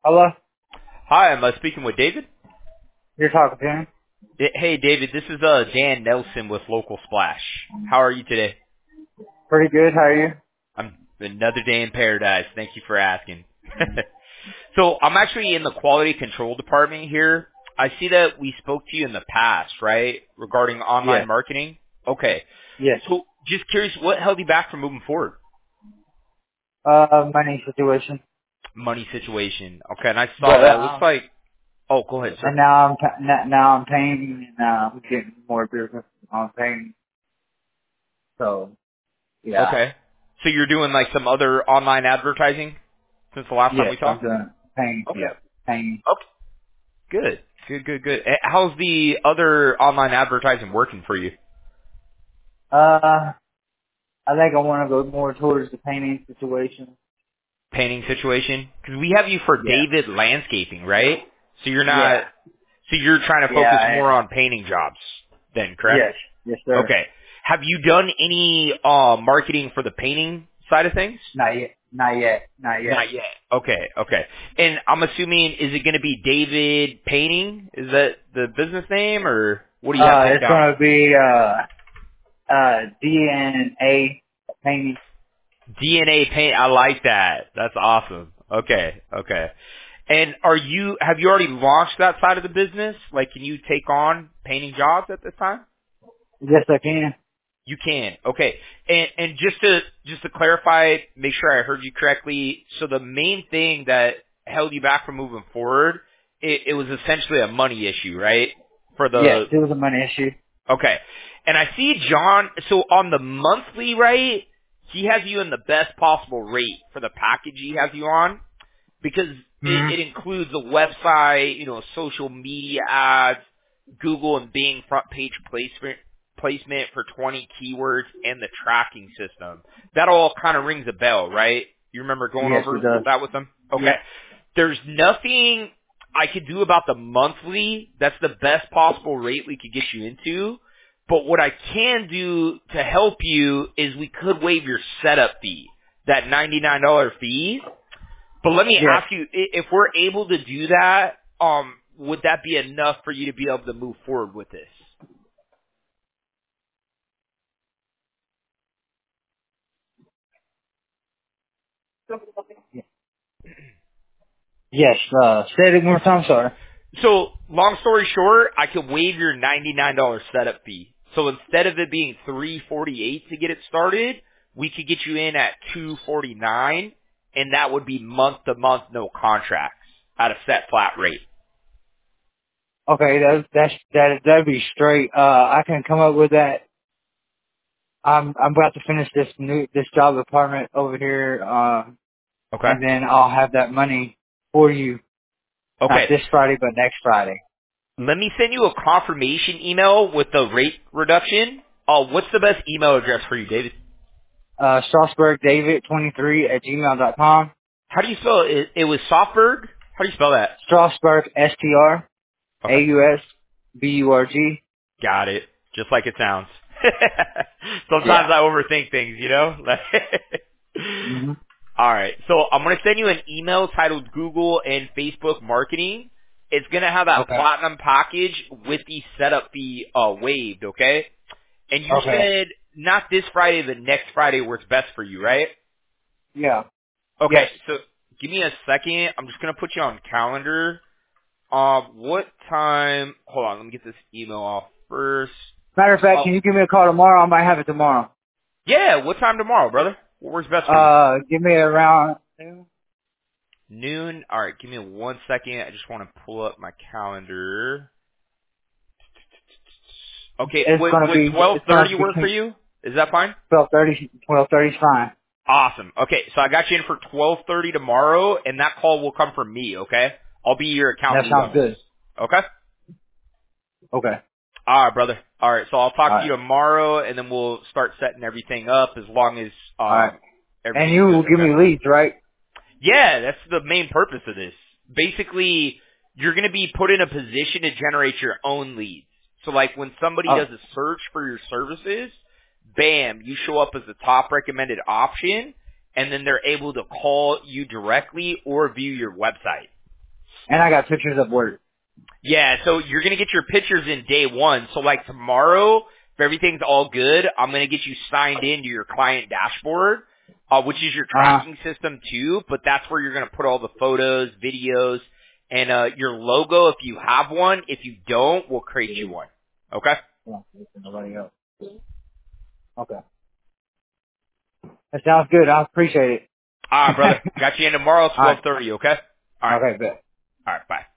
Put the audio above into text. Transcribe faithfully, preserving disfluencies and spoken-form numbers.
Hello? Hi, am I speaking with David? You're talking to him? Eh, Hey, David, this is uh, Dan Nelson with Local Splash. How are you today? Pretty good. How are you? I'm another day in paradise. Thank you for asking. So I'm actually in the quality control department here. I see that we spoke to you in the past, right, regarding Yes. online marketing? Okay. Yes. So just curious, what held you back from moving forward? Uh, money situation. Money situation. Okay, and I saw But, that. It looks um, like, oh, go ahead, sir. and now I'm, pa- now now I'm paying and, uh, I'm getting more business on paying. So, yeah. Okay. So you're doing like some other online advertising since the last time Yes, we I'm talked? doing paying. Okay. Yep. Paying. Okay. Good. Good, good, good. Eh, How's the other online advertising working for you? Uh, I think I want to go more towards the painting situation. Painting situation? Because we have you for Yeah. David Landscaping, right? So you're not, Yeah. so you're trying to Yeah, focus I more am. on painting jobs then, correct? Yes. Yes, sir. Okay. Have you done any uh marketing for the painting side of things? Not yet. Not yet. Not yet. Not yet. Okay, okay. And I'm assuming, is it going to be David Painting? Is that the business name, or what do you have Uh, picked it's out? going to be, uh, uh, D N A painting. D N A paint. I like that. That's awesome. Okay. Okay. And are you, have you already launched that side of the business? Like, can you take on painting jobs at this time? Yes, I can. You can. Okay. And, and just to, just to clarify, make sure I heard you correctly. So the main thing that held you back from moving forward, it, it was essentially a money issue, right? For Yes, the, it was a money issue. okay. And I see John, so on the monthly rate, he has you in the best possible rate for the package he has you on, because it, Hmm. it includes a website, you know, social media ads, Google and Bing front page placement, placement for twenty keywords, and the tracking system. That all kind of rings a bell, right? You remember going Yes, it over does. that with them? Okay. Yep. There's nothing I could do about the monthly. That's the best possible rate we could get you into. But what I can do to help you is we could waive your setup fee, that ninety-nine dollars fee. But let me Yes. ask you, i- if we're able to do that, um, would that be enough for you to be able to move forward with this? Yes. Uh, say it one more time, sorry. So, long story short, I could waive your ninety-nine dollars setup fee. So instead of it being three forty-eight to get it started, we could get you in at two forty-nine, and that would be month to month, no contracts, at a set flat rate. Okay, that, that's, that, that'd be straight. Uh, I can come up with that. I'm, I'm about to finish this new, this job apartment over here, uh, Okay. and then I'll have that money for you. Not Okay. this Friday, but next Friday. Let me send you a confirmation email with the rate reduction. Uh, what's the best email address for you, David? Uh, Strasburg David twenty-three at gmail dot com. How do you spell it? It, it was Softberg? How do you spell that? Strasburg, S T R A Okay. U S B U R G. Got it. Just like it sounds. Sometimes Yeah. I overthink things, you know? hmm All right. So I'm going to send you an email titled Google and Facebook Marketing. It's going to have that Okay. platinum package with the setup fee uh, waived, okay? And you Okay. said not this Friday, the next Friday works best for you, right? Yeah. Okay. Yes. So give me a second. I'm just going to put you on calendar. Um, what time? Hold on. Let me get this email off first. Matter of fact, Oh, can you give me a call tomorrow? I might have it tomorrow. yeah. What time tomorrow, brother? What works best for you? Uh, give me around. Noon. All right. Give me one second. I just want to pull up my calendar. Okay. It's Would gonna would be. twelve It's gonna thirty be work for you? Is that fine? twelve thirty. Twelve thirty is fine. Awesome. Okay. So I got you in for twelve thirty tomorrow, and that call will come from me. Okay. I'll be your account That lead sounds on this. good. Okay. Okay. All right, brother. All right. So I'll All talk to right. you tomorrow, and then we'll start setting everything up as long as All right. um And everything's you good. will give Okay. me leads, right? Yeah, that's the main purpose of this. Basically, you're going to be put in a position to generate your own leads. So like when somebody Oh. does a search for your services, bam, you show up as the top recommended option, and then they're able to call you directly or view your website. And I got pictures of work. Yeah, so you're going to get your pictures in day one. So like tomorrow, if everything's all good, I'm going to get you signed into your client dashboard, uh, which is your Uh, tracking system too, but that's where you're going to put all the photos, videos, and uh, your logo if you have one. If you don't, we'll create you one. Okay? nobody else. Okay. That sounds good. I appreciate it. All right, brother. Got you in tomorrow at All twelve right. thirty, okay? All right. Okay, bet. All right, bye.